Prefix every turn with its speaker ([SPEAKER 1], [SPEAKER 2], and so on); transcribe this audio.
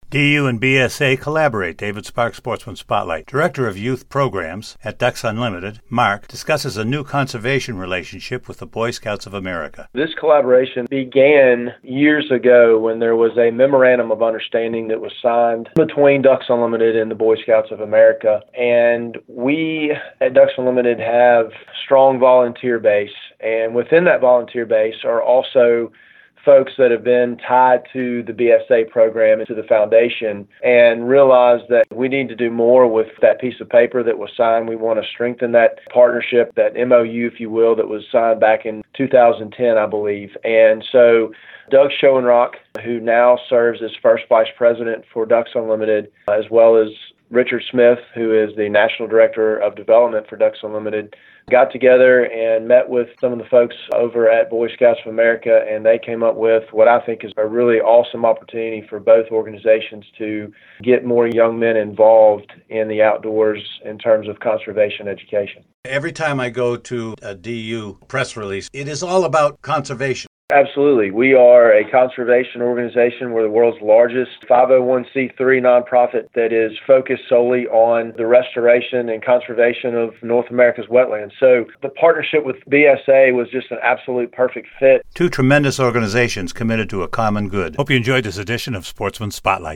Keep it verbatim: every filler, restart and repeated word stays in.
[SPEAKER 1] D U and B S A collaborate. David Sparks, Sportsman Spotlight. Director of Youth Programs at Ducks Unlimited, Mark, discusses a new conservation relationship with the Boy Scouts of America.
[SPEAKER 2] This collaboration began years ago when there was a memorandum of understanding that was signed between Ducks Unlimited and the Boy Scouts of America. And we at Ducks Unlimited have strong volunteer base. And within that volunteer base are also folks that have been tied to the B S A program and to the foundation, and realized that we need to do more with that piece of paper that was signed. We want to strengthen that partnership, that M O U, if you will, that was signed back in two thousand ten, I believe. And so Doug Schoenrock, who now serves as first vice president for Ducks Unlimited, as well as Richard Smith, who is the National Director of Development for Ducks Unlimited, got together and met with some of the folks over at Boy Scouts of America, and they came up with what I think is a really awesome opportunity for both organizations to get more young men involved in the outdoors in terms of conservation education.
[SPEAKER 1] Every time I go to a D U press release, it is all about conservation.
[SPEAKER 2] Absolutely. We are a conservation organization. We're the world's largest five oh one c three nonprofit that is focused solely on the restoration and conservation of North America's wetlands. So the partnership with B S A was just an absolute perfect fit.
[SPEAKER 1] Two tremendous organizations committed to a common good. Hope you enjoyed this edition of Sportsman Spotlight.